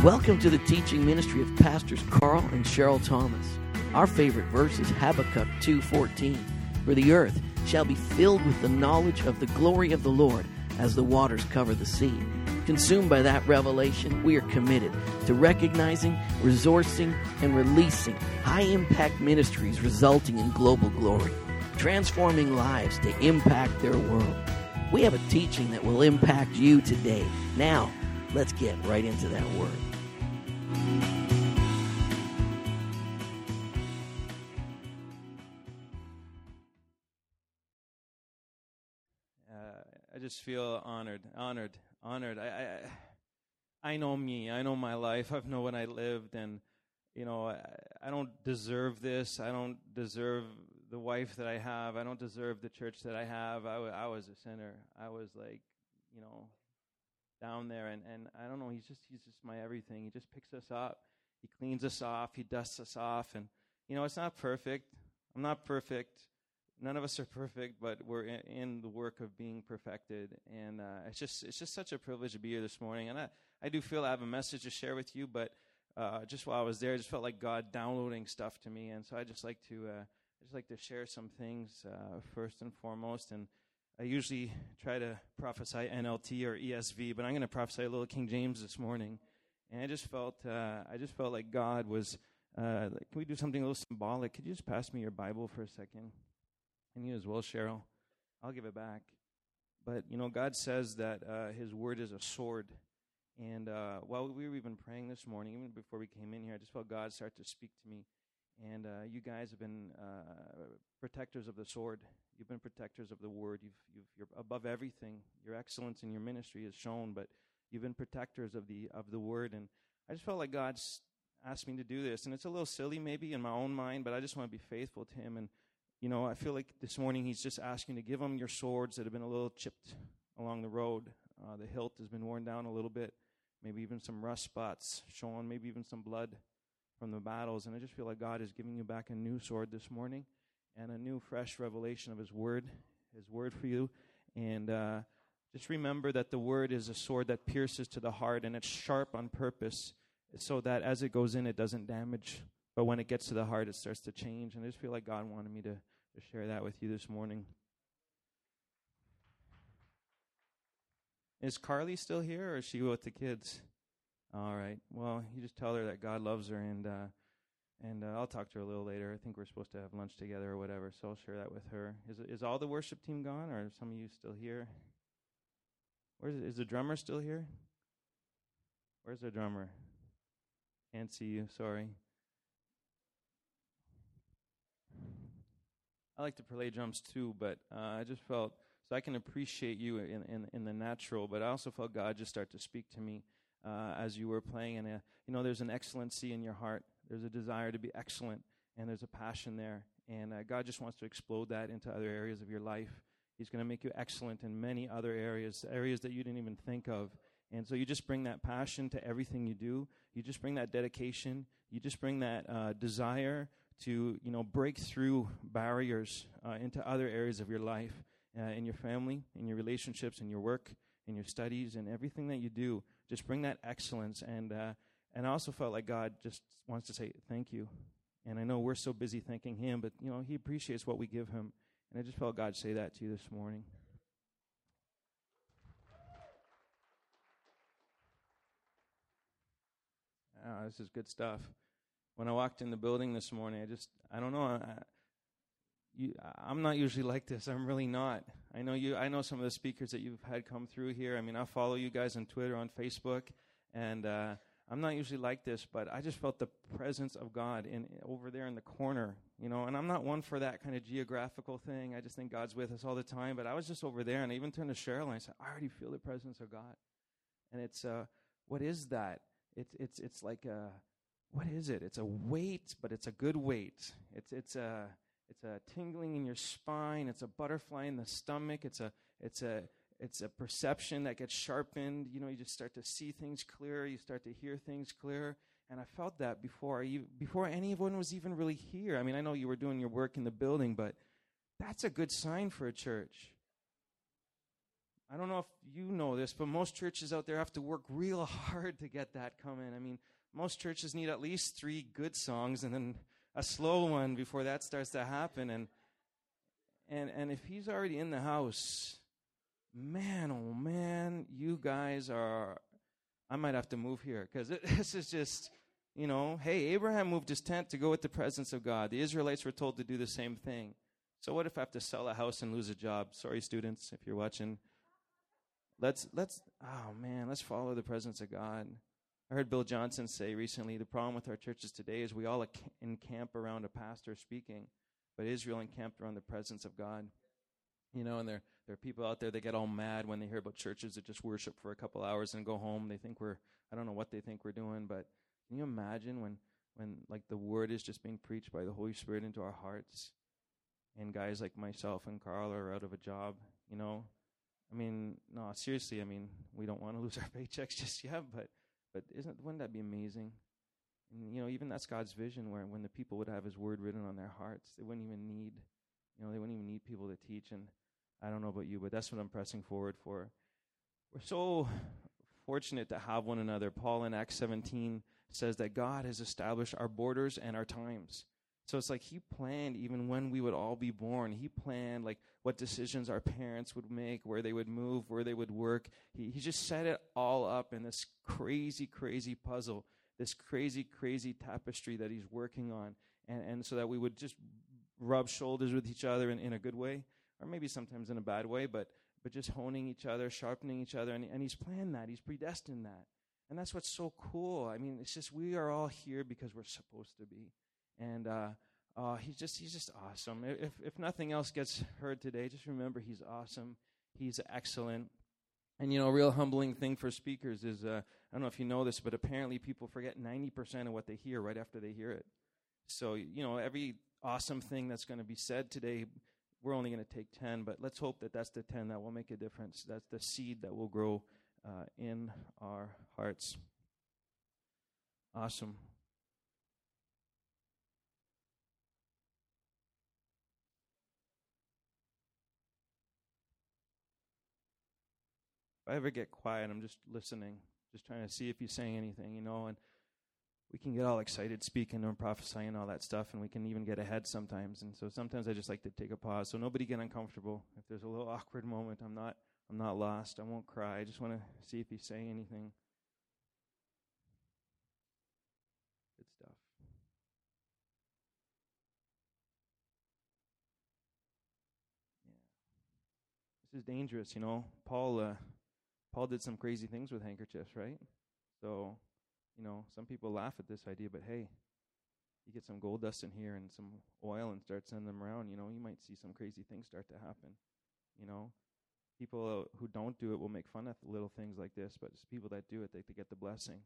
Welcome to the teaching ministry of Pastors Carl and Cheryl Thomas. Our favorite verse is Habakkuk 2:14. For the earth shall be filled with the knowledge of the glory of the Lord as the waters cover the sea. Consumed by that revelation, we are committed to recognizing, resourcing, and releasing high-impact ministries resulting in global glory, transforming lives to impact their world. We have a teaching that will impact you today. Now, let's get right into that word. I just feel honored. I know me. I know my life. I know when I lived, and I don't deserve this. I don't deserve the wife that I have. I don't deserve the church that I have. I was a sinner. I was down there, and I don't know. He's just my everything. He just picks us up. He cleans us off. He dusts us off, and it's not perfect. I'm not perfect. None of us are perfect, but we're in the work of being perfected, and it's just such a privilege to be here this morning. And I do feel I have a message to share with you, but just while I was there, I just felt like God downloading stuff to me, and so I just like to share some things first and foremost. And I usually try to prophesy NLT or ESV, but I'm going to prophesy a little King James this morning. And I just felt like God was. Can we do something a little symbolic? Could you just pass me your Bible for a second? And you as well, Cheryl. I'll give it back. But, God says that his word is a sword. And while we were even praying this morning, even before we came in here, I just felt God start to speak to me. And you guys have been protectors of the sword. You've been protectors of the word. You're above everything. Your excellence in your ministry is shown, but you've been protectors of the word. And I just felt like God's asked me to do this. And it's a little silly maybe in my own mind, but I just want to be faithful to him. And I feel like this morning he's just asking to give them your swords that have been a little chipped along the road. The hilt has been worn down a little bit, maybe even some rust spots showing, maybe even some blood from the battles. And I just feel like God is giving you back a new sword this morning and a new, fresh revelation of his word for you. And just remember that the word is a sword that pierces to the heart, and it's sharp on purpose so that as it goes in, it doesn't damage. But when it gets to the heart, it starts to change. And I just feel like God wanted me to share that with you this morning. Is Carly still here, or is she with the kids? All right. Well, you just tell her that God loves her, and I'll talk to her a little later. I think we're supposed to have lunch together or whatever, so I'll share that with her. Is all the worship team gone, or are some of you still here? Is the drummer still here? Where's the drummer? Can't see you. Sorry. I like to play drums too, but I just felt, so I can appreciate you in the natural, but I also felt God just start to speak to me as you were playing. And, there's an excellency in your heart. There's a desire to be excellent, and there's a passion there. And God just wants to explode that into other areas of your life. He's going to make you excellent in many other areas that you didn't even think of. And so you just bring that passion to everything you do. You just bring that dedication. You just bring that desire to break through barriers into other areas of your life, in your family, in your relationships, in your work, in your studies, and everything that you do. Just bring that excellence. And I also felt like God just wants to say thank you. And I know we're so busy thanking him, but he appreciates what we give him. And I just felt God say that to you this morning. This is good stuff. When I walked in the building this morning, I don't know. I'm not usually like this. I'm really not. I know some of the speakers that you've had come through here. I mean, I follow you guys on Twitter, on Facebook, and I'm not usually like this, but I just felt the presence of God over there in the corner, and I'm not one for that kind of geographical thing. I just think God's with us all the time, but I was just over there, and I even turned to Cheryl, and I said, I already feel the presence of God. And it's, what is that? It's like what is it? It's a weight, but it's a good weight. It's a tingling in your spine. It's a butterfly in the stomach. It's a perception that gets sharpened. You just start to see things clearer. You start to hear things clearer. And I felt that before anyone was even really here. I mean, I know you were doing your work in the building, but that's a good sign for a church. I don't know if you know this, but most churches out there have to work real hard to get that coming. I mean, most churches need at least 3 good songs and then a slow one before that starts to happen. And if he's already in the house, man, oh man, you guys are, I might have to move here, because this is just, hey, Abraham moved his tent to go with the presence of God. The Israelites were told to do the same thing. So what if I have to sell a house and lose a job? Sorry, students, if you're watching. Let's follow the presence of God. I heard Bill Johnson say recently, the problem with our churches today is we all encamp around a pastor speaking, but Israel encamped around the presence of God. And there are people out there that get all mad when they hear about churches that just worship for a couple hours and go home. They think I don't know what they think we're doing, but can you imagine when like the word is just being preached by the Holy Spirit into our hearts, and guys like myself and Carl are out of a job, No, seriously, we don't want to lose our paychecks just yet, but wouldn't that be amazing? And, even that's God's vision, where when the people would have his word written on their hearts, they wouldn't even need people to teach. And I don't know about you, but that's what I'm pressing forward for. We're so fortunate to have one another. Paul in Acts 17 says that God has established our borders and our times. So it's like he planned even when we would all be born. He planned like what decisions our parents would make, where they would move, where they would work. He just set it all up in this crazy, crazy puzzle, this crazy, crazy tapestry that he's working on. And so that we would just rub shoulders with each other in a good way, or maybe sometimes in a bad way, but just honing each other, sharpening each other. And he's planned that. He's predestined that. And that's what's so cool. It's just we are all here because we're supposed to be. And he's just awesome. If nothing else gets heard today, just remember he's awesome. He's excellent. And, a real humbling thing for speakers is, I don't know if you know this, but apparently people forget 90% of what they hear right after they hear it. So, every awesome thing that's going to be said today, we're only going to take 10, but let's hope that that's the 10 that will make a difference. That's the seed that will grow in our hearts. Awesome. If I ever get quiet, I'm just listening, just trying to see if he's saying anything, and we can get all excited speaking and prophesying and all that stuff, and we can even get ahead sometimes. And so sometimes I just like to take a pause, so nobody get uncomfortable. If there's a little awkward moment, I'm not lost. I won't cry. I just want to see if he's saying anything. Good stuff. Yeah. This is dangerous, Paul did some crazy things with handkerchiefs, right? So, some people laugh at this idea, but hey, you get some gold dust in here and some oil and start sending them around, you might see some crazy things start to happen. People who don't do it will make fun of little things like this, but it's people that do it, they get the blessing.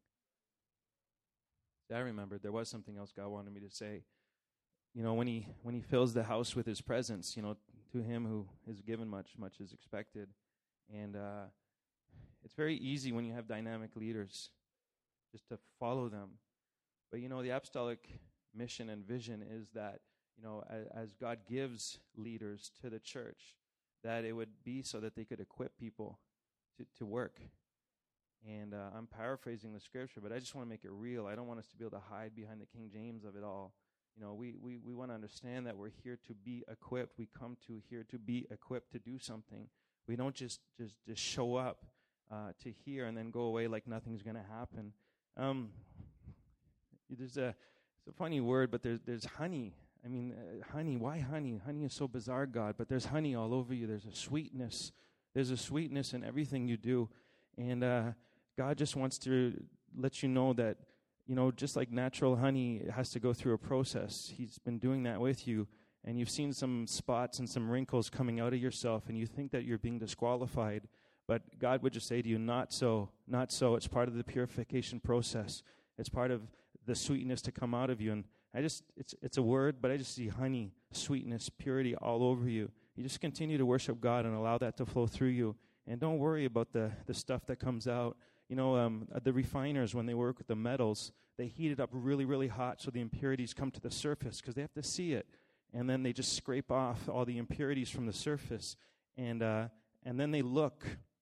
I remembered there was something else God wanted me to say. When he fills the house with his presence, to him who is given much, much is expected. And it's very easy when you have dynamic leaders just to follow them. But, the apostolic mission and vision is that, as God gives leaders to the church, that it would be so that they could equip people to work. And I'm paraphrasing the scripture, but I just want to make it real. I don't want us to be able to hide behind the King James of it all. We want to understand that we're here to be equipped. We come here to be equipped to do something. We don't just show up to hear and then go away like nothing's going to happen. It's a funny word, but there's honey. Honey. Why honey? Honey is so bizarre, God. But there's honey all over you. There's a sweetness. There's a sweetness in everything you do, and God just wants to let you know that just like natural honey, it has to go through a process. He's been doing that with you. And you've seen some spots and some wrinkles coming out of yourself, and you think that you're being disqualified. But God would just say to you, not so, not so. It's part of the purification process. It's part of the sweetness to come out of you. And it's a word, but I just see honey, sweetness, purity all over you. You just continue to worship God and allow that to flow through you. And don't worry about the stuff that comes out. The refiners, when they work with the metals, they heat it up really, really hot so the impurities come to the surface because they have to see it. And then they just scrape off all the impurities from the surface. And then they look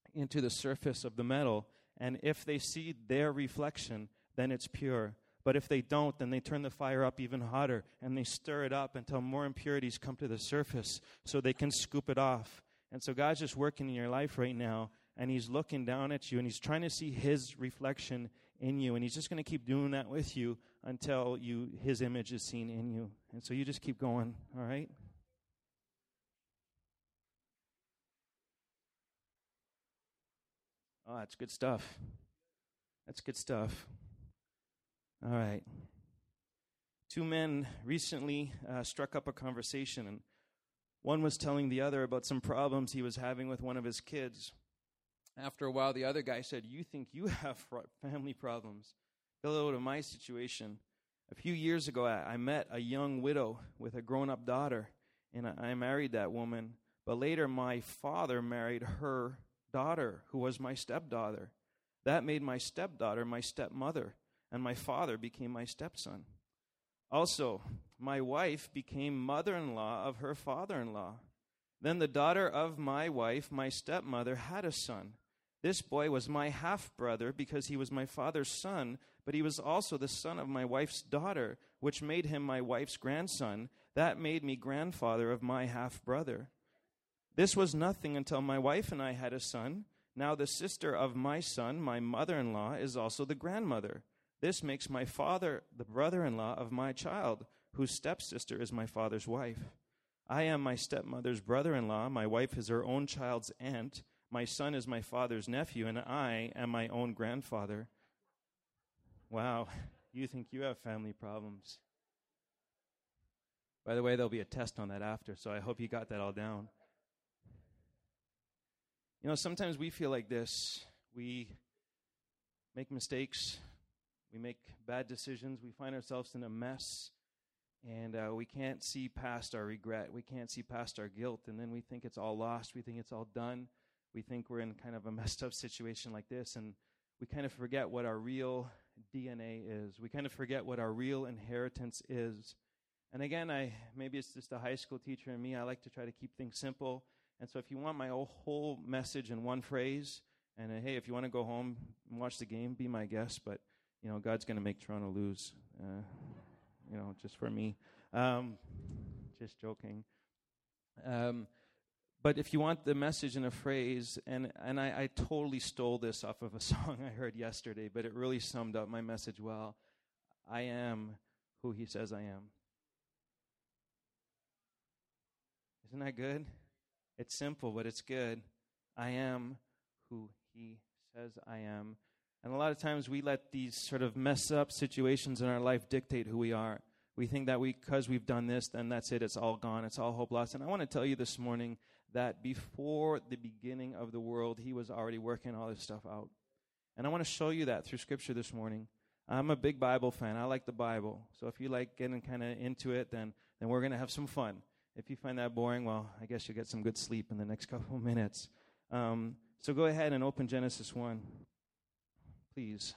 into the surface of the metal. And if they see their reflection, then it's pure. But if they don't, then they turn the fire up even hotter, and they stir it up until more impurities come to the surface so they can scoop it off. And so God's just working in your life right now, and He's looking down at you, and He's trying to see His reflection in you. And He's just going to keep doing that with you until His image is seen in you. And so you just keep going, all right? Oh, that's good stuff. That's good stuff. All right. Two men recently struck up a conversation, and one was telling the other about some problems he was having with one of his kids. After a while, the other guy said, "You think you have family problems? Hello to my situation. A few years ago, I met a young widow with a grown-up daughter, and I married that woman. But later, my father married her daughter, who was my stepdaughter. That made my stepdaughter my stepmother, and my father became my stepson. Also, my wife became mother-in-law of her father-in-law. Then the daughter of my wife, my stepmother, had a son. This boy was my half-brother because he was my father's son, but he was also the son of my wife's daughter, which made him my wife's grandson. That made me grandfather of my half-brother. This was nothing until my wife and I had a son. Now the sister of my son, my mother-in-law, is also the grandmother. This makes my father the brother-in-law of my child, whose stepsister is my father's wife. I am my stepmother's brother-in-law. My wife is her own child's aunt. My son is my father's nephew, and I am my own grandfather." Wow, you think you have family problems. By the way, there'll be a test on that after, so I hope you got that all down. You know, sometimes we feel like this. We make mistakes. We make bad decisions. We find ourselves in a mess. And we can't see past our regret. We can't see past our guilt. And then we think it's all lost. We think it's all done. We think we're in kind of a messed up situation like this. And we kind of forget what our real DNA is. We kind of forget what our real inheritance is. And again, maybe it's just a high school teacher in me. I like to try to keep things simple. And so if you want my whole message in one phrase, and hey, if you want to go home and watch the game, be my guest. But, you know, God's going to make Toronto lose, just for me. Just joking. But if you want the message in a phrase, and I totally stole this off of a song I heard yesterday, but it really summed up my message well. I am who He says I am. Isn't that good? It's simple, but it's good. I am who He says I am. And a lot of times we let these sort of mess up situations in our life dictate who we are. We think that because we've done this, then that's it. It's all gone. It's all hope lost. And I want to tell you this morning that before the beginning of the world, He was already working all this stuff out. And I want to show you that through Scripture this morning. I'm a big Bible fan. I like the Bible. So if you like getting kind of into it, then we're going to have some fun. If you find that boring, well, I guess you'll get some good sleep in the next couple of minutes. So go ahead and open Genesis 1, please.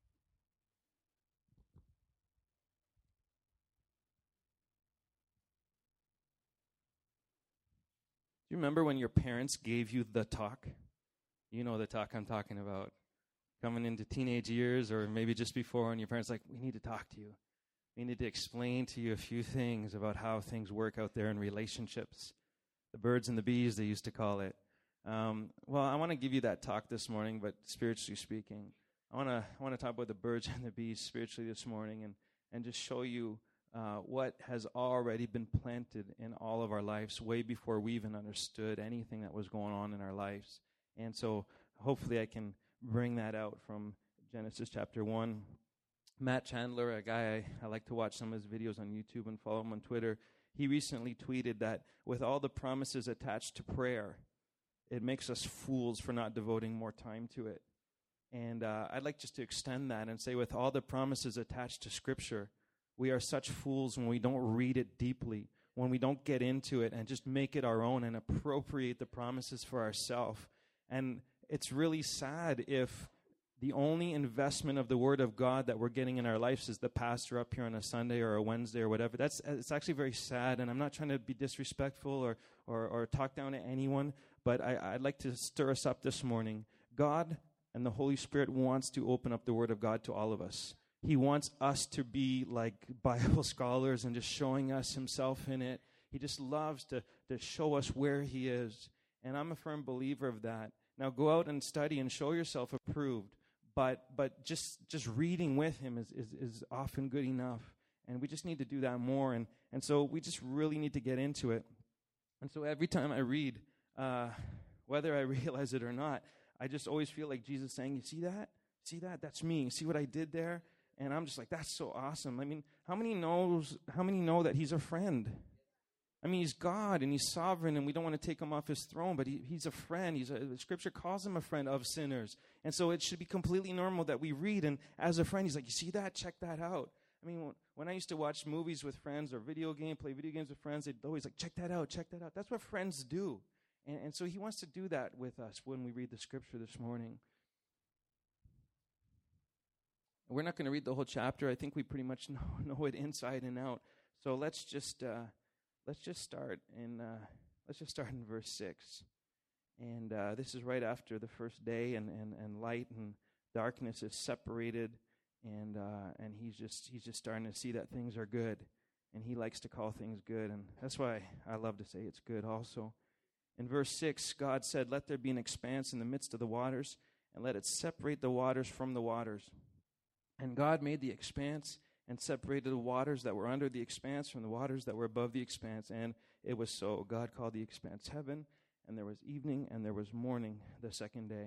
Do you remember when your parents gave you the talk? You know the talk I'm talking about. Coming into teenage years or maybe just before, and your parents like, we need to talk to you. We need to explain to you a few things about how things work out there in relationships. The birds and the bees, they used to call it. Well, I want to give you that talk this morning, but spiritually speaking. I want to talk about the birds and the bees spiritually this morning and just show you what has already been planted in all of our lives way before we even understood anything that was going on in our lives. And so hopefully I can bring that out from Genesis chapter 1. Matt Chandler, a guy I like to watch some of his videos on YouTube and follow him on Twitter, he recently tweeted that with all the promises attached to prayer, it makes us fools for not devoting more time to it. And I'd like just to extend that and say with all the promises attached to Scripture, we are such fools when we don't read it deeply, when we don't get into it and just make it our own and appropriate the promises for ourselves. And it's really sad if the only investment of the Word of God that we're getting in our lives is the pastor up here on a Sunday or a Wednesday or whatever. It's actually very sad, and I'm not trying to be disrespectful or talk down to anyone, but I'd like to stir us up this morning. God and the Holy Spirit wants to open up the Word of God to all of us. He wants us to be like Bible scholars and just showing us himself in it. He just loves to show us where he is. And I'm a firm believer of that. Now go out and study and show yourself approved. But just reading with him is often good enough. And we just need to do that more. And so we just really need to get into it. And so every time I read, whether I realize it or not, I just always feel like Jesus saying, you see that? See that? That's me. See what I did there? And I'm just like, that's so awesome. I mean, how many know that he's a friend? I mean, he's God and he's sovereign, and we don't want to take him off his throne, but he's a friend. The Scripture calls him a friend of sinners. And so it should be completely normal that we read, and as a friend, he's like, you see that? Check that out. I mean, when I used to watch movies with friends or play video games with friends, they'd always like, check that out, check that out. That's what friends do. And so he wants to do that with us when we read the Scripture this morning. We're not going to read the whole chapter. I think we pretty much know it inside and out. So let's just start in verse 6. And this is right after the first day, and light and darkness is separated, and he's just starting to see that things are good, and he likes to call things good, and that's why I love to say it's good also. In verse 6, God said, "Let there be an expanse in the midst of the waters, and let it separate the waters from the waters." And God made the expanse and separated the waters that were under the expanse from the waters that were above the expanse. And it was so. God called the expanse heaven, and there was evening and there was morning the second day.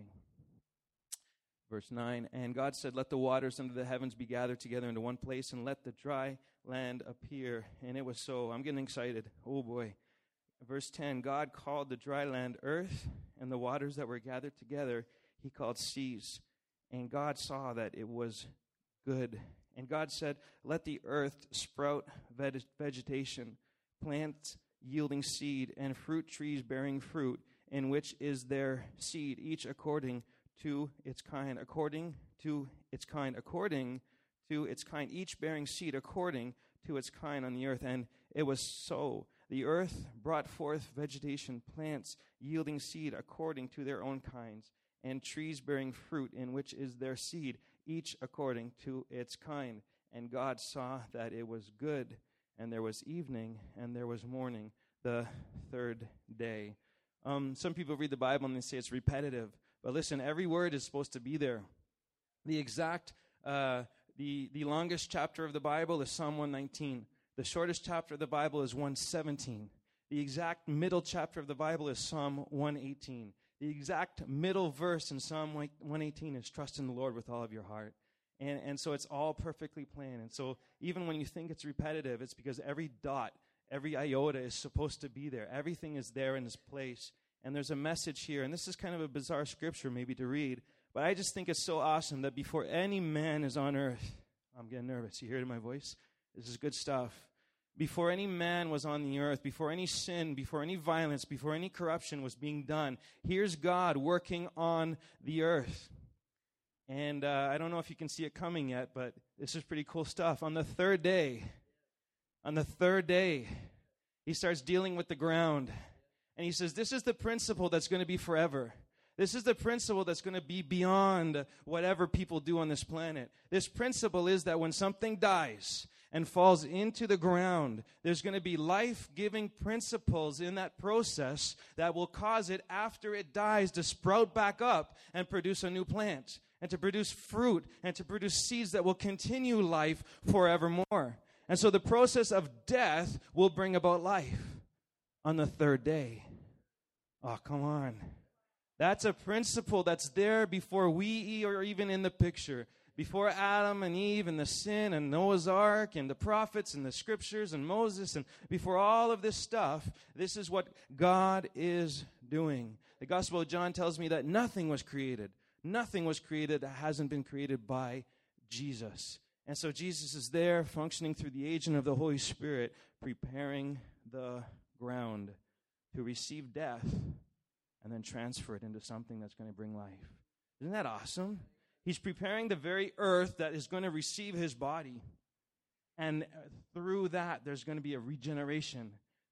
Verse 9, and God said, "Let the waters under the heavens be gathered together into one place, and let the dry land appear." And it was so. I'm getting excited. Oh boy. Verse 10, God called the dry land earth, and the waters that were gathered together he called seas. And God saw that it was good. And God said, "Let the earth sprout vegetation, plants yielding seed, and fruit trees bearing fruit, in which is their seed, each according to its kind, according to its kind, according to its kind, each bearing seed according to its kind on the earth." And it was so. The earth brought forth vegetation, plants yielding seed according to their own kinds, and trees bearing fruit, in which is their seed, each according to its kind. And God saw that it was good, and there was evening, and there was morning, the third day. Some people read the Bible and they say it's repetitive, but listen, every word is supposed to be there. The exact, the longest chapter of the Bible is Psalm 119. The shortest chapter of the Bible is 117. The exact middle chapter of the Bible is Psalm 118. The exact middle verse in Psalm 118 is trust in the Lord with all of your heart. And so it's all perfectly planned. And so even when you think it's repetitive, it's because every dot, every iota is supposed to be there. Everything is there in its place. And there's a message here. And this is kind of a bizarre scripture maybe to read. But I just think it's so awesome that before any man is on earth, I'm getting nervous. You hear it in my voice? This is good stuff. Before any man was on the earth, before any sin, before any violence, before any corruption was being done, here's God working on the earth. And I don't know if you can see it coming yet, but this is pretty cool stuff. On the third day, he starts dealing with the ground. And he says, this is the principle that's going to be forever. This is the principle that's going to be beyond whatever people do on this planet. This principle is that when something dies and falls into the ground, there's going to be life-giving principles in that process that will cause it, after it dies, to sprout back up and produce a new plant, and to produce fruit, and to produce seeds that will continue life forevermore. And so the process of death will bring about life on the third day. Oh, come on. That's a principle that's there before we are even in the picture. Before Adam and Eve and the sin and Noah's Ark and the prophets and the scriptures and Moses, and before all of this stuff, this is what God is doing. The Gospel of John tells me that nothing was created. Nothing was created that hasn't been created by Jesus. And so Jesus is there functioning through the agent of the Holy Spirit, preparing the ground to receive death and then transfer it into something that's going to bring life. Isn't that awesome? He's preparing the very earth that is going to receive his body. And through that, there's going to be a regeneration.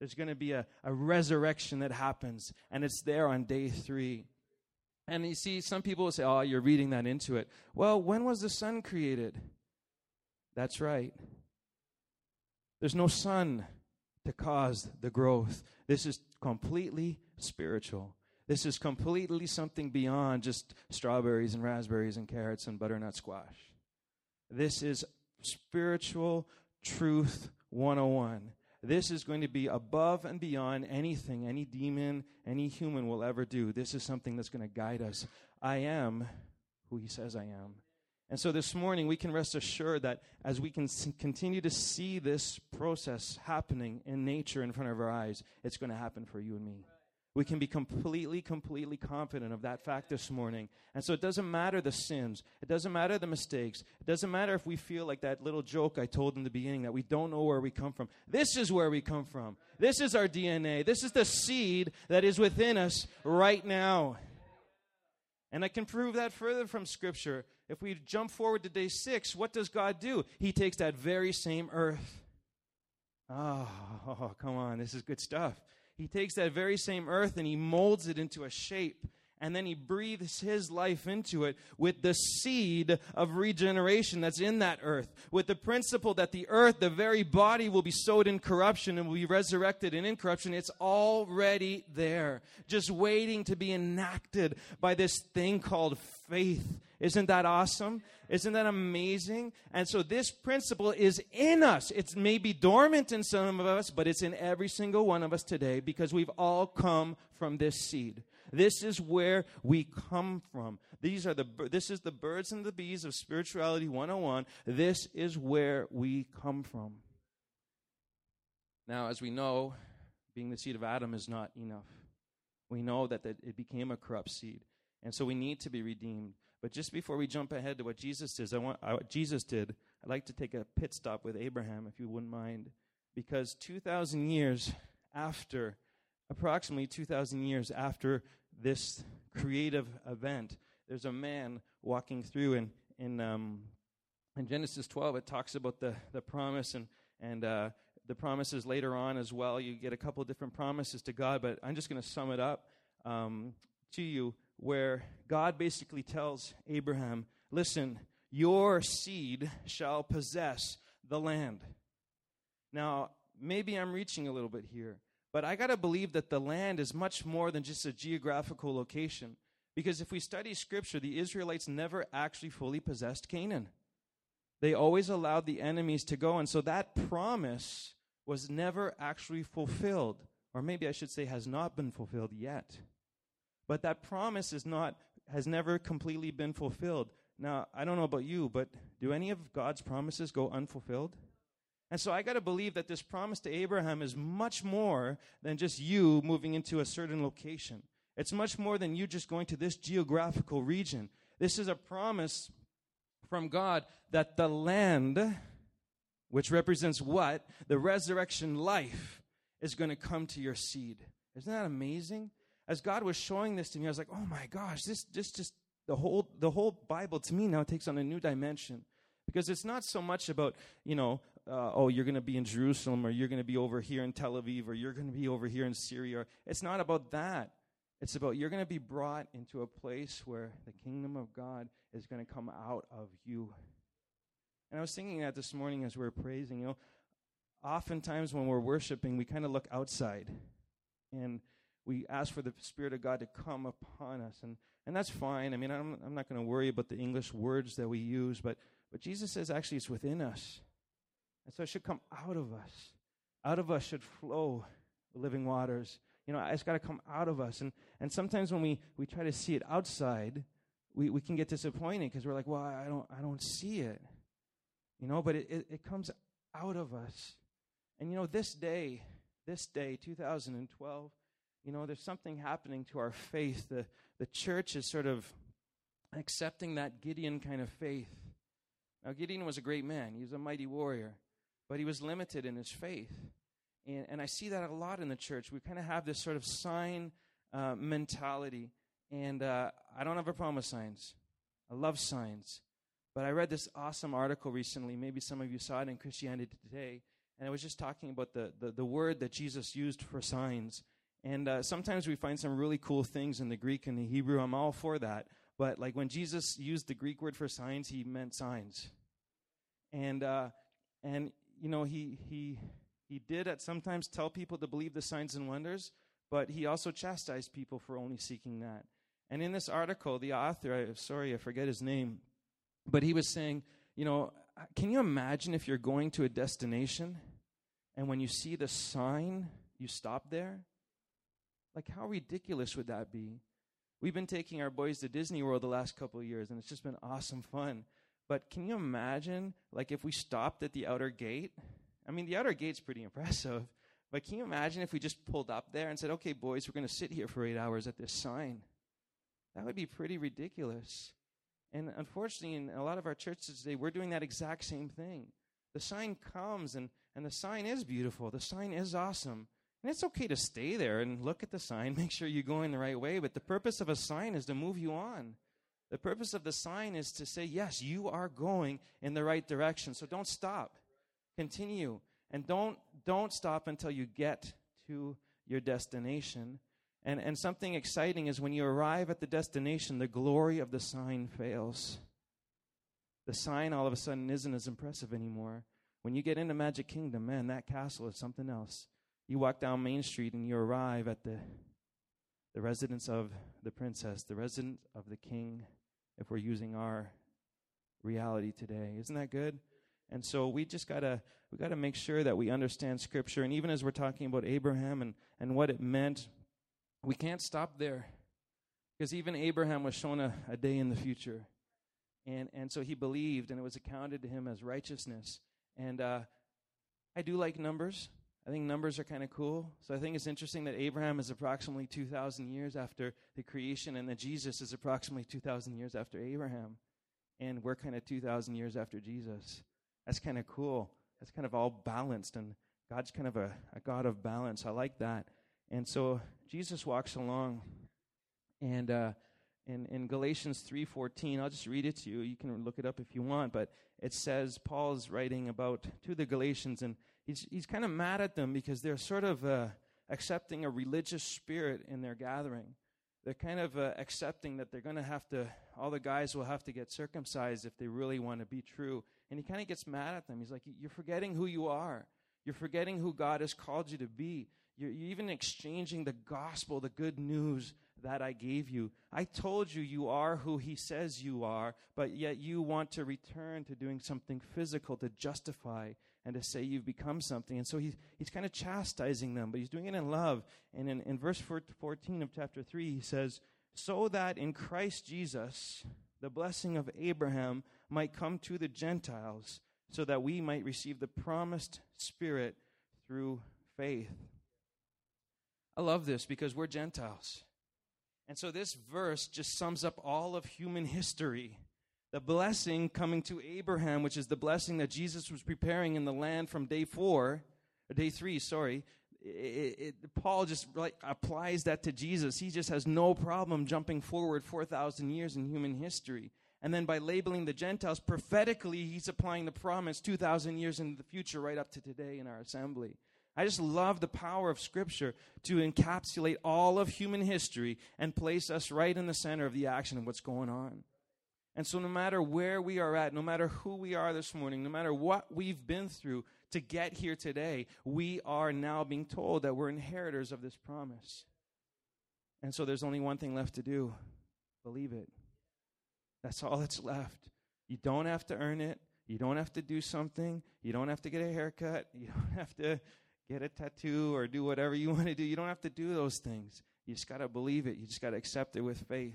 There's going to be a resurrection that happens, and it's there on day 3. And you see, some people will say, oh, you're reading that into it. Well, when was the sun created? That's right. There's no sun to cause the growth. This is completely spiritual. This is completely something beyond just strawberries and raspberries and carrots and butternut squash. This is spiritual truth 101. This is going to be above and beyond anything any demon, any human will ever do. This is something that's going to guide us. I am who he says I am. And so this morning we can rest assured that as we can continue to see this process happening in nature in front of our eyes, it's going to happen for you and me. We can be completely confident of that fact this morning. And so it doesn't matter the sins. It doesn't matter the mistakes. It doesn't matter if we feel like that little joke I told in the beginning that we don't know where we come from. This is where we come from. This is our DNA. This is the seed that is within us right now. And I can prove that further from Scripture. If we jump forward to day 6, what does God do? He takes that very same earth. Oh, come on. This is good stuff. He takes that very same earth and he molds it into a shape. And then he breathes his life into it with the seed of regeneration that's in that earth. With the principle that the earth, the very body, will be sowed in corruption and will be resurrected in incorruption. It's already there, just waiting to be enacted by this thing called faith. Isn't that awesome? Isn't that amazing? And so this principle is in us. It's maybe dormant in some of us, but it's in every single one of us today because we've all come from this seed. This is where we come from. This is the birds and the bees of spirituality 101. This is where we come from. Now, as we know, being the seed of Adam is not enough. We know that it became a corrupt seed, and so we need to be redeemed. But just before we jump ahead to what Jesus did, I'd like to take a pit stop with Abraham, if you wouldn't mind, because approximately 2,000 years after this creative event, there's a man walking through in Genesis 12. It talks about the promise and the promises later on as well. You get a couple of different promises to God, but I'm just going to sum it up to you, where God basically tells Abraham, listen, your seed shall possess the land. Now, maybe I'm reaching a little bit here, but I got to believe that the land is much more than just a geographical location. Because if we study Scripture, the Israelites never actually fully possessed Canaan. They always allowed the enemies to go, and so that promise was never actually fulfilled. Or maybe I should say has not been fulfilled yet. But that promise has never completely been fulfilled. Now, I don't know about you, but do any of God's promises go unfulfilled? And so I got to believe that this promise to Abraham is much more than just you moving into a certain location. It's much more than you just going to this geographical region. This is a promise from God that the land, which represents what? The resurrection life, is going to come to your seed. Isn't that amazing? As God was showing this to me, I was like, oh my gosh, this just the whole Bible to me now takes on a new dimension. Because it's not so much about, you're going to be in Jerusalem, or you're going to be over here in Tel Aviv, or you're going to be over here in Syria. It's not about that. It's about you're going to be brought into a place where the kingdom of God is going to come out of you. And I was thinking that this morning as we were praising, oftentimes when we're worshiping, we kind of look outside. And we ask for the Spirit of God to come upon us. And that's fine. I mean, I'm not going to worry about the English words that we use, but Jesus says actually it's within us. And so it should come out of us. Out of us should flow living waters. It's got to come out of us. And sometimes when we try to see it outside, we can get disappointed because we're like, well, I don't see it. But it comes out of us. And this day, 2012, there's something happening to our faith. The church is sort of accepting that Gideon kind of faith. Now, Gideon was a great man. He was a mighty warrior. But he was limited in his faith. And I see that a lot in the church. We kind of have this sort of sign mentality. And I don't have a problem with signs. I love signs. But I read this awesome article recently. Maybe some of you saw it in Christianity Today. and it was just talking about the word that Jesus used for signs. And sometimes we find some really cool things in the Greek and the Hebrew. I'm all for that. But like when Jesus used the Greek word for signs, he meant signs. And you know, he did at sometimes tell people to believe the signs and wonders, but he also chastised people for only seeking that. And in this article, the author, I forget his name, but he was saying, you know, can you imagine if you're going to a destination and when you see the sign, you stop there? Like, how ridiculous would that be? We've been taking our boys to Disney World the last couple of years, and it's just been awesome fun. But can you imagine, like, if we stopped at the outer gate? I mean, the outer gate's pretty impressive, but can you imagine if we just pulled up there and said, okay, boys, we're going to sit here for 8 hours at this sign? That would be pretty ridiculous. And unfortunately, in a lot of our churches today, we're doing that exact same thing. The sign comes, and the sign is beautiful. The sign is awesome. And it's okay to stay there and look at the sign, make sure you're going the right way, but the purpose of a sign is to move you on. The purpose of the sign is to say, yes, you are going in the right direction, so don't stop. Continue. And don't stop until you get to your destination. And something exciting is when you arrive at the destination, the glory of the sign fails. The sign all of a sudden isn't as impressive anymore. When you get into Magic Kingdom, man, that castle is something else. You walk down Main Street and you arrive at the residence of the princess, the residence of the king, if we're using our reality today. Isn't that good? And so we gotta make sure that we understand Scripture. And even as we're talking about Abraham and what it meant, we can't stop there. Because even Abraham was shown a day in the future. And so he believed, and it was accounted to him as righteousness. And I do like numbers. I think numbers are kind of cool. So I think it's interesting that Abraham is approximately 2,000 years after the creation, and that Jesus is approximately 2,000 years after Abraham. And we're kind of 2,000 years after Jesus. That's kind of cool. That's kind of all balanced, and God's kind of a God of balance. I like that. And so Jesus walks along, and in Galatians 3:14, I'll just read it to you. You can look it up if you want, but it says, Paul's writing about to the Galatians, and he's kind of mad at them because they're sort of accepting a religious spirit in their gathering. They're kind of accepting that they're going to have to, all the guys will have to get circumcised if they really want to be true. And he kind of gets mad at them. He's like, you're forgetting who you are. You're forgetting who God has called you to be. You're even exchanging the gospel, the good news that I gave you. I told you you are who he says you are, but yet you want to return to doing something physical to justify and to say you've become something. And so he's kind of chastising them, but he's doing it in love. And in verse 14 of chapter 3, he says, so that in Christ Jesus, the blessing of Abraham might come to the Gentiles, so that we might receive the promised Spirit through faith. I love this because we're Gentiles. And so this verse just sums up all of human history. The blessing coming to Abraham, which is the blessing that Jesus was preparing in the land from day 3, Paul just applies that to Jesus. He just has no problem jumping forward 4,000 years in human history. And then by labeling the Gentiles, prophetically, he's applying the promise 2,000 years into the future right up to today in our assembly. I just love the power of Scripture to encapsulate all of human history and place us right in the center of the action of what's going on. And so no matter where we are at, no matter who we are this morning, no matter what we've been through to get here today, we are now being told that we're inheritors of this promise. And so there's only one thing left to do. Believe it. That's all that's left. You don't have to earn it. You don't have to do something. You don't have to get a haircut. You don't have to get a tattoo or do whatever you want to do. You don't have to do those things. You just got to believe it. You just got to accept it with faith.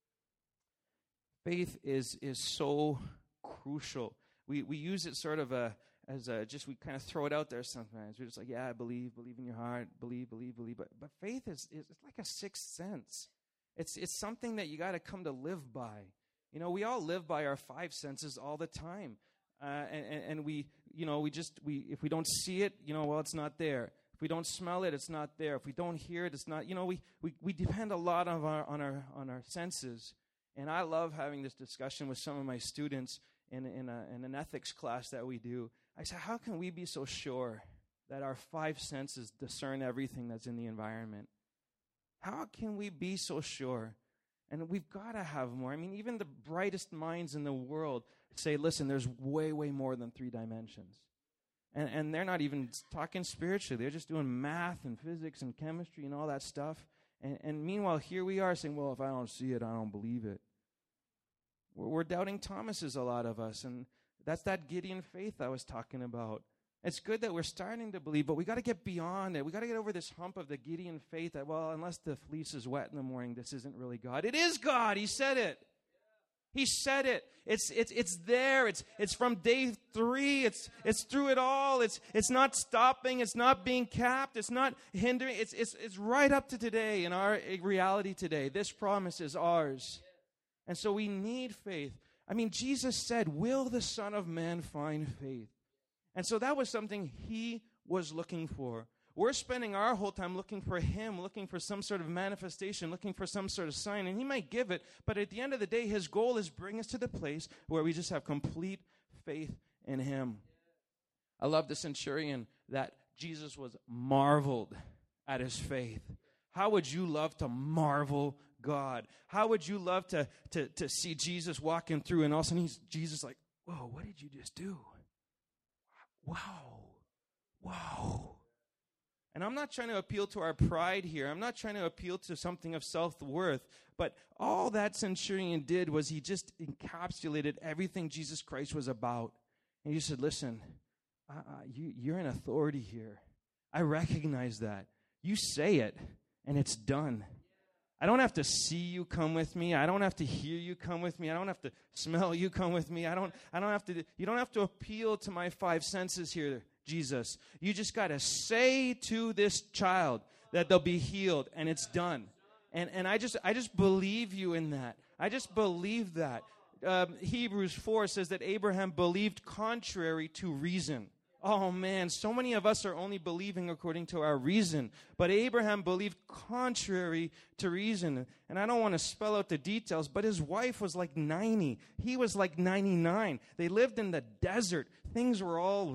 Faith is so crucial. We use it sort of we kind of throw it out there sometimes. We're just like, yeah, believe in your heart, believe. But faith is like a sixth sense. It's something that you got to come to live by. You know, we all live by our five senses all the time. And if we don't see it, well, it's not there. If we don't smell it, it's not there. If we don't hear it, it's not, we depend a lot on our senses. And I love having this discussion with some of my students. in an ethics class that we do. I said, how can we be so sure that our five senses discern everything that's in the environment? How can we be so sure? And we've got to have more. I mean, even the brightest minds in the world say, listen, there's way, way more than 3 dimensions. And they're not even talking spiritually. They're just doing math and physics and chemistry and all that stuff. And meanwhile, here we are saying, well, if I don't see it, I don't believe it. We're doubting Thomases, a lot of us. And that's that Gideon faith I was talking about. It's good that we're starting to believe, but we got to get beyond it. We got to get over this hump of the Gideon faith that, well, unless the fleece is wet in the morning, this isn't really God. It is God. He said it. He said it. It's there. It's from day 3. It's through it all. It's not stopping. It's not being capped. It's not hindering. It's right up to today, in our reality today. This promise is ours. And so we need faith. I mean, Jesus said, will the Son of Man find faith? And so that was something he was looking for. We're spending our whole time looking for him, looking for some sort of manifestation, looking for some sort of sign, and he might give it, but at the end of the day, his goal is bring us to the place where we just have complete faith in him. I love the centurion that Jesus was marveled at his faith. How would you love to marvel God? How would you love to see Jesus walking through, and all of a sudden Jesus like, whoa, what did you just do? Wow. And I'm not trying to appeal to our pride here. I'm not trying to appeal to something of self-worth. But all that centurion did was he just encapsulated everything Jesus Christ was about. And he said, listen, you're in authority here. I recognize that. You say it, and it's done. I don't have to see you come with me. I don't have to hear you come with me. I don't have to smell you come with me. You don't have to appeal to my 5 senses here, Jesus. You just got to say to this child that they'll be healed, and it's done. And I just believe you in that. I just believe that. Hebrews 4 says that Abraham believed contrary to reason. Oh man, so many of us are only believing according to our reason. But Abraham believed contrary to reason. And I don't want to spell out the details, but his wife was like 90. He was like 99. They lived in the desert. Things were all...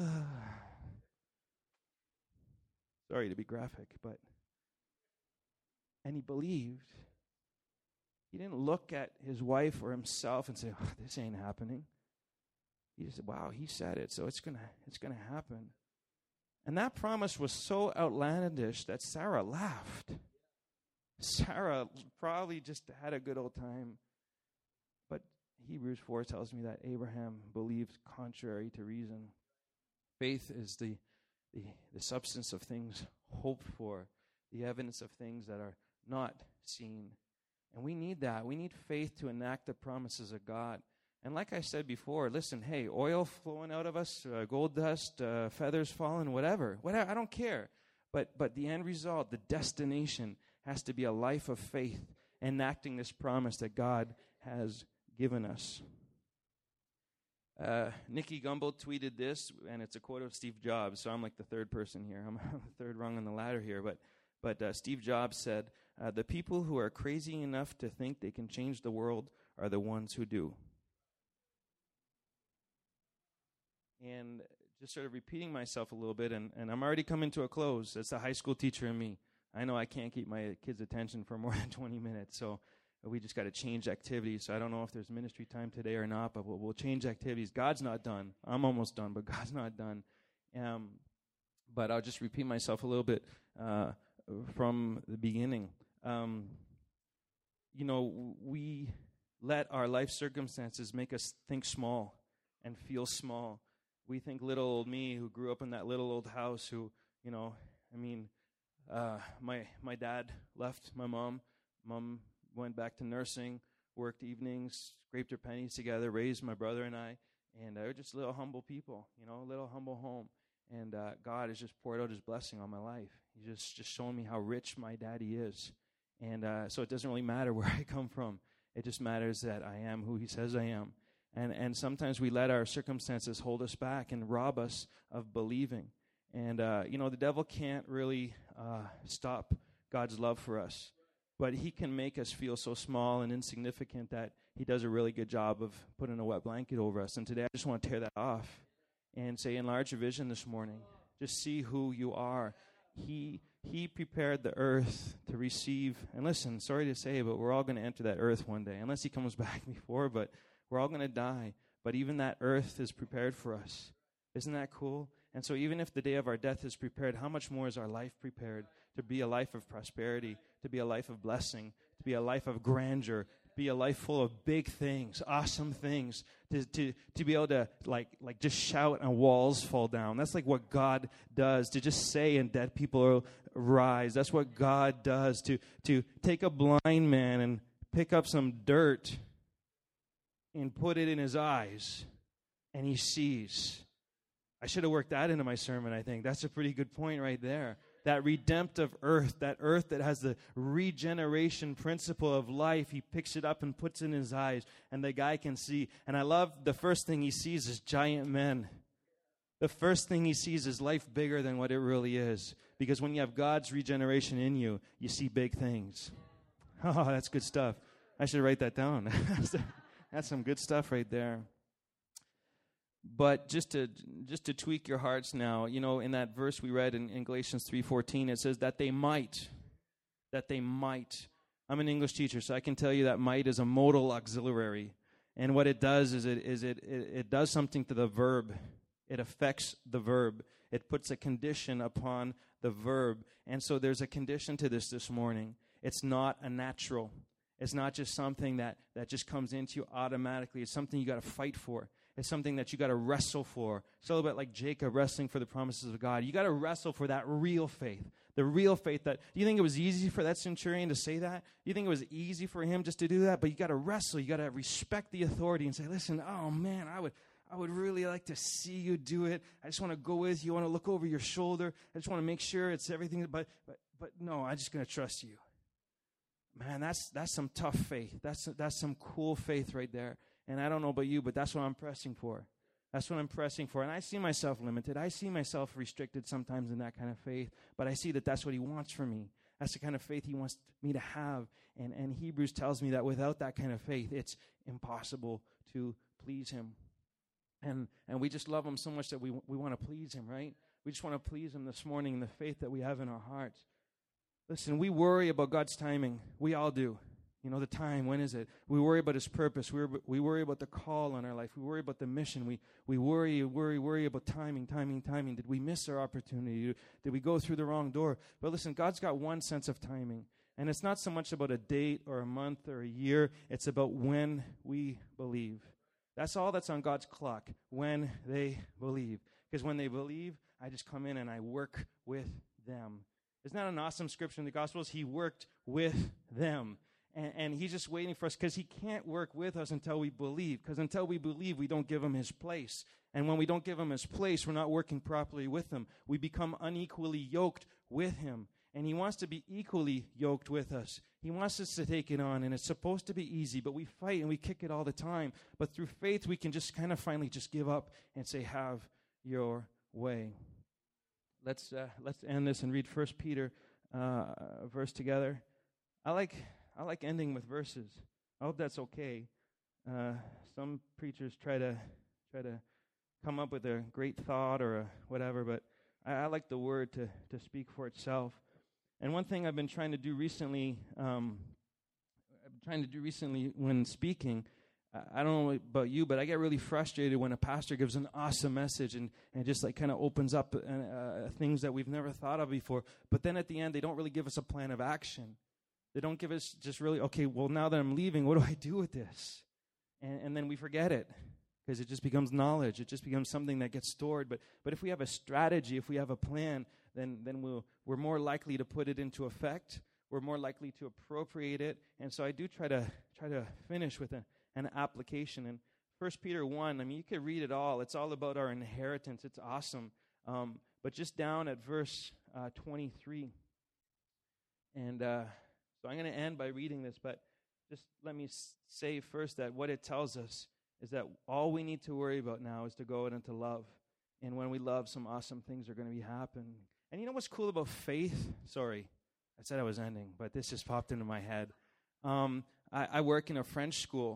Sorry to be graphic, but... And he believed. He didn't look at his wife or himself and say, oh, this ain't happening. He just said, wow, he said it, so it's gonna happen. And that promise was so outlandish that Sarah laughed. Sarah probably just had a good old time. But Hebrews 4 tells me that Abraham believed contrary to reason. Faith is the substance of things hoped for, the evidence of things that are not seen. And we need that. We need faith to enact the promises of God. And like I said before, listen, hey, oil flowing out of us, gold dust, feathers falling, whatever, I don't care. But the end result, the destination, has to be a life of faith, enacting this promise that God has given us. Nicky Gumbel tweeted this, and it's a quote of Steve Jobs, so I'm like the third person here. I'm the third rung on the ladder here. But Steve Jobs said, the people who are crazy enough to think they can change the world are the ones who do. And just sort of repeating myself a little bit, and I'm already coming to a close. That's the high school teacher in me. I know I can't keep my kids' attention for more than 20 minutes, so we just got to change activities. So I don't know if there's ministry time today or not, but we'll change activities. God's not done. I'm almost done, but God's not done. But I'll just repeat myself a little bit from the beginning. We let our life circumstances make us think small and feel small. We think little old me who grew up in that little old house who, my dad left my mom. Mom went back to nursing, worked evenings, scraped her pennies together, raised my brother and I, and we're just little humble people, a little humble home. And God has just poured out his blessing on my life. He's just showing me how rich my daddy is. And so it doesn't really matter where I come from. It just matters that I am who he says I am. And sometimes we let our circumstances hold us back and rob us of believing. And, the devil can't really stop God's love for us. But he can make us feel so small and insignificant that he does a really good job of putting a wet blanket over us. And today I just want to tear that off and say, enlarge your vision this morning. Just see who you are. He prepared the earth to receive, and listen, sorry to say, but we're all going to enter that earth one day, unless he comes back before, but we're all going to die. But even that earth is prepared for us. Isn't that cool? And so even if the day of our death is prepared, how much more is our life prepared to be a life of prosperity, to be a life of blessing, to be a life of grandeur, to be a life full of big things, awesome things, to be able to like just shout and walls fall down. That's like what God does, to just say and dead people rise. That's what God does, to take a blind man and pick up some dirt and put it in his eyes, and he sees. I should have worked that into my sermon, I think. That's a pretty good point right there. That redemptive earth that has the regeneration principle of life, he picks it up and puts it in his eyes, and the guy can see. And I love the first thing he sees is giant men. The first thing he sees is life bigger than what it really is. Because when you have God's regeneration in you, you see big things. Oh, that's good stuff. I should write that down. That's some good stuff right there. But just to tweak your hearts now, in that verse we read in Galatians 3:14, it says that they might. I'm an English teacher, so I can tell you that might is a modal auxiliary. And what it does is it does something to the verb. It affects the verb. It puts a condition upon the verb. And so there's a condition to this morning. It's not a natural. It's not just something that just comes into you automatically. It's something you got to fight for. It's something that you got to wrestle for. It's a little bit like Jacob wrestling for the promises of God. You got to wrestle for that real faith. The real faith that, do you think it was easy for that centurion to say that? Do you think it was easy for him just to do that? But you got to wrestle. You got to respect the authority and say, listen, oh man, I would really like to see you do it. I just want to go with you. I want to look over your shoulder. I just want to make sure it's everything. But no, I'm just going to trust you. Man, that's some tough faith. That's some cool faith right there. And I don't know about you, but that's what I'm pressing for. That's what I'm pressing for. And I see myself limited. I see myself restricted sometimes in that kind of faith. But I see that that's what he wants for me. That's the kind of faith he wants me to have. And Hebrews tells me that without that kind of faith, it's impossible to please him. And we just love him so much that we want to please him, right? We just want to please him this morning in the faith that we have in our hearts. Listen, we worry about God's timing. We all do. The time, when is it? We worry about his purpose. We worry about the call on our life. We worry about the mission. We worry about timing. Did we miss our opportunity? Did we go through the wrong door? But listen, God's got one sense of timing. And it's not so much about a date or a month or a year. It's about when we believe. That's all that's on God's clock, when they believe. Because when they believe, I just come in and I work with them. Isn't that an awesome scripture in the Gospels? He worked with them. And he's just waiting for us because he can't work with us until we believe. Because until we believe, we don't give him his place. And when we don't give him his place, we're not working properly with him. We become unequally yoked with him. And he wants to be equally yoked with us. He wants us to take it on. And it's supposed to be easy, but we fight and we kick it all the time. But through faith, we can just kind of finally just give up and say, have your way. Let's end this and read 1 Peter verse together. I like ending with verses. I hope that's okay. Some preachers try to come up with a great thought or a whatever, but I like the word to speak for itself. And one thing I've been trying to do recently, when speaking, I don't know about you, but I get really frustrated when a pastor gives an awesome message and just like kind of opens up things that we've never thought of before. But then at the end, they don't really give us a plan of action. They don't give us just really, okay, well, now that I'm leaving, what do I do with this? And then we forget it because it just becomes knowledge. It just becomes something that gets stored. But if we have a strategy, if we have a plan, then we're more likely to put it into effect. We're more likely to appropriate it. And so I do try to finish with an application. And 1 Peter 1, I mean, you could read it all. It's all about our inheritance. It's awesome. But just down at verse 23. And so I'm going to end by reading this, but just let me say first that what it tells us is that all we need to worry about now is to go out and to love. And when we love, some awesome things are going to be happening. And you know what's cool about faith? Sorry, I said I was ending, but this just popped into my head. I work in a French school,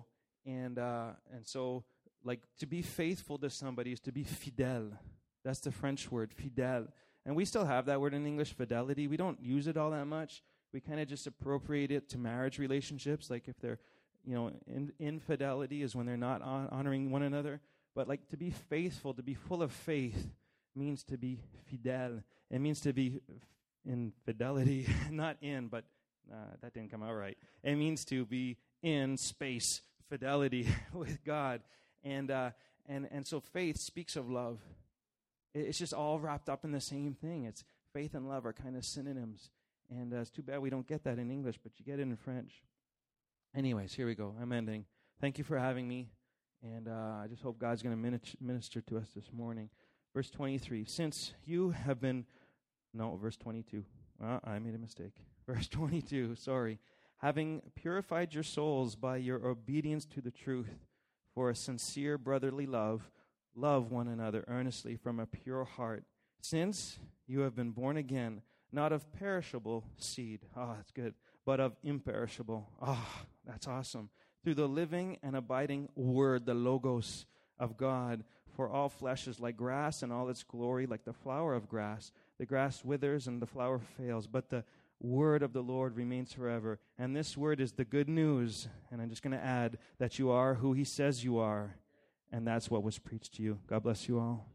And so, like, to be faithful to somebody is to be fidèle. That's the French word, fidèle. And we still have that word in English, fidelity. We don't use it all that much. We kind of just appropriate it to marriage relationships. Like if they're, infidelity is when they're not honoring one another. But like to be faithful, to be full of faith, means to be fidèle. It means to be in fidelity, not in, but that didn't come out right. It means to be in space, fidelity with God. And so faith speaks of love. It's just all wrapped up in the same thing. It's faith and love are kind of synonyms. And it's too bad we don't get that in English, but you get it in French. Anyways, here we go. I'm ending. Thank you for having me. And I just hope God's going to minister to us this morning. Verse 23. Since you have been... No, verse 22. Well, I made a mistake. Verse 22, sorry. Having purified your souls by your obedience to the truth for a sincere brotherly love, love one another earnestly from a pure heart, since you have been born again, not of perishable seed. Oh, that's good. But of imperishable. Oh, that's awesome. Through the living and abiding word, the Logos of God. For all flesh is like grass, and all its glory like the flower of grass. The grass withers and the flower fails, but the word of the Lord remains forever. And this word is the good news. And I'm just going to add that you are who he says you are. And that's what was preached to you. God bless you all.